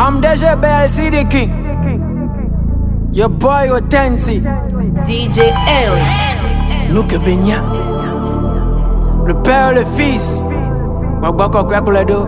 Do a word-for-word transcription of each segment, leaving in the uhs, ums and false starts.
I'm D J B L C the King. Your boy Otensi. D J Ellis. Nous que Benya. Le père, le fils. Magbako kwa kuledo.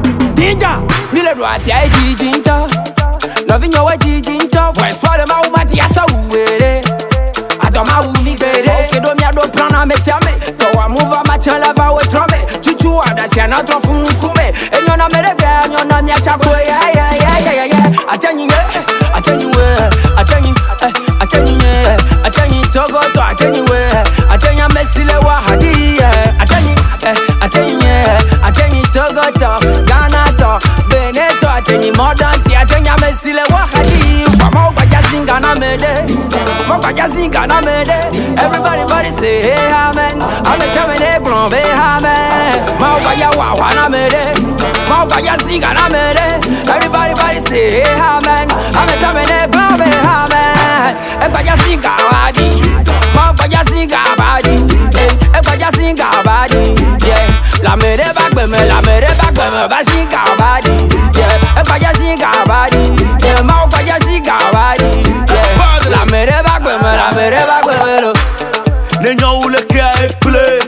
Dinja. Mile doa si ai jijinta. Loving your way jijinta. West for the maumati asa uwere. Adoma uni bere. Kedo mi ado prana mesiame. Towa move ma tela ba we trome. Chuchu adasia na trofu nkume. Enyo na merebe enyo na mi achakwe. Yeah yeah yeah yeah yeah. Atenyi ye. Atenyi we. Atenyi eh. Atenyi ye. Atenyi togo to atenyi we. Atenyi mesile wa hadi eh. Atenyi eh. Atenyi ye. Atenyi togo to Ghana to Beneto. Atenyi modern ti atenyi mesile wa hadi. Wama ubaja zinga na mede. Ubaja zinga na mede. Everybody body say hey amen. Ame seme ne blombe amen. Ma ubaja wa wa na mede. Ma ubaja zinga na mede. Everybody body say hey amen. Ame seme ne blombe amen. Ubaja zinga wadi. Ma ubaja zinga wadi. Ubaja zinga wadi. Yeah. La mede bagbe me, la mede bagbe me. Ba zinga wadi. Yeah. Ubaja zinga wadi. Yeah. Ma ubaja zinga wadi. Yeah. La mede bagbe me, la mede bagbe me lo. Ne nyon le ke a eple.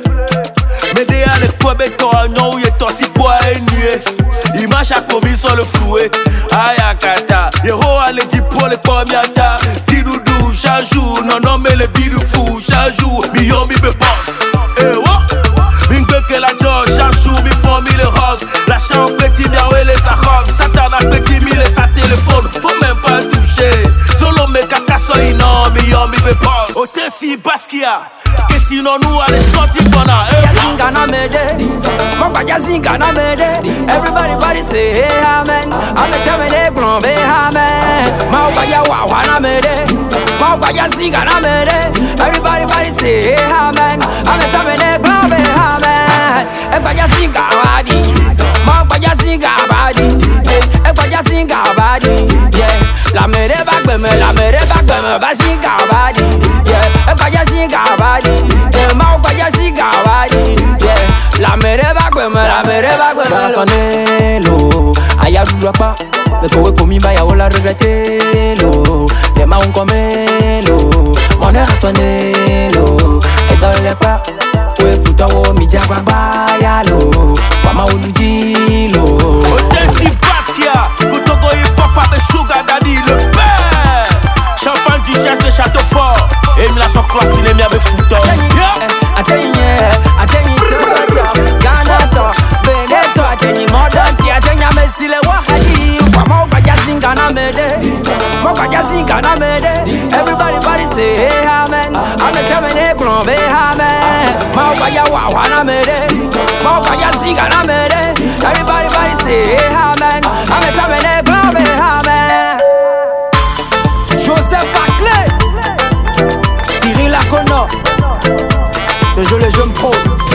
Me de a le kwa beto a nyon ou ye to si kwa e nye. Image a commis sur le floué. Ayakata. Yero a le di pour le pomiata. Tidoudou, chaque jour. Non, non, mais le bidou fou. Chaque jour. Mi yo mi be boss. Eh, what? Mingue que la joie. Chaque jour, mi font mi le rose. La chambre petit miaoué les arabes. Satan a petit mi les sa téléphone. Faut même pas toucher. Solo me kakaso ino. Mi yo mi be boss. Otensi baskia. Que sinon nous allez sortir qu'on a. Yazinga na mede, Mokwa yazinga na mede. Everybody body say hey amen. Ame seme ne blombe amen. Mokwa ya wa wa na mede, Mokwa yazinga na mede. Everybody body say hey amen. Ame seme ne blombe amen. Ekwa yazinga wadi, Mokwa yazinga wadi. Ekwa yazinga wadi. Yeah, la mede bagbe me, la mede bagbe me. Bazinga wadi. Yeah, ekwa yazinga wadi. La mere bagwe me, la mere bagwe me. La sonelo, aya dulapa. Me kowe komi ba ya ola regrete lo. De ma un komelo, mon air sonelo. Et dans les pas, we futa wo mi jagwa ba ya lo. Mama uluji lo. Otensi baskia, kutoko hip hop avec Sugar Daddy le père. Champagne du chef de château fort. Et il me la sort classe, il est mis avec fouton. Atenye, atenye togoto, Ghana to, Beneto, atenye modern ti, atenye mesile wahadi. Wama ubaja zinga na mede, ubaja zinga na mede. Everybody body say hey amen. Ame seme ne blombe amen. Ma ubaja wawa na mede, ma ubaja zinga na mede. Everybody body say hey amen. Ame seme ne blombe amen. Joseph Aclé, Cyril Akono. Je le jeune pro.